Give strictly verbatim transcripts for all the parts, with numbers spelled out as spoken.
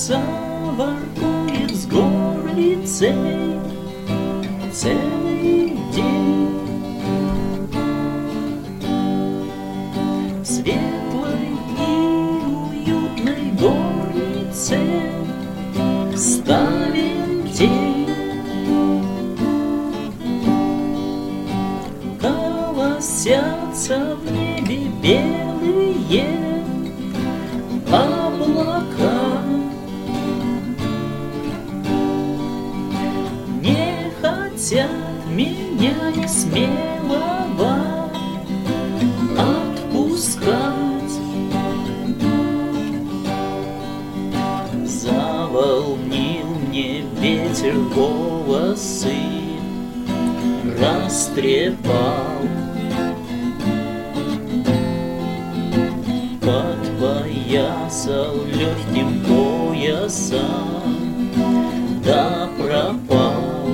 Птица воркует с горлицей целый день. В светлой и уютной горнице ставим тень. Колосятся в небе белые облака. Не хотят меня не смелого отпускать. Заволнил мне ветер волосы, растрепал. Подпоясал легким поясом, да пропал.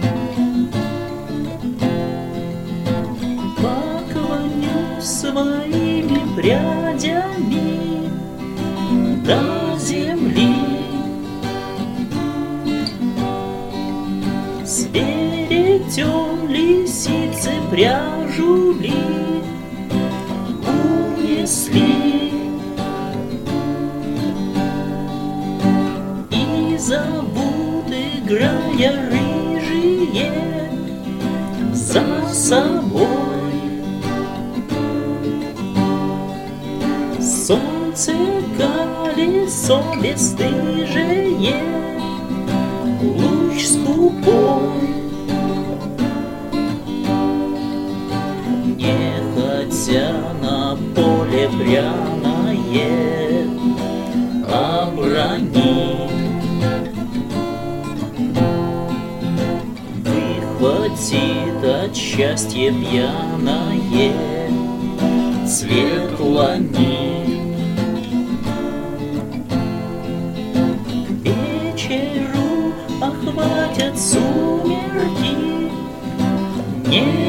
Поклонюсь своими прядями до земли. С веретен лисицы пряжу ли унесли. И зовут, играя рыжие, за собой. Солнце колесо бесстыжее, луч скупой. Нехотя на поле пряное обронит. Выхватит от счастья пьяное цвет лани. К вечеру охватят сумерки, не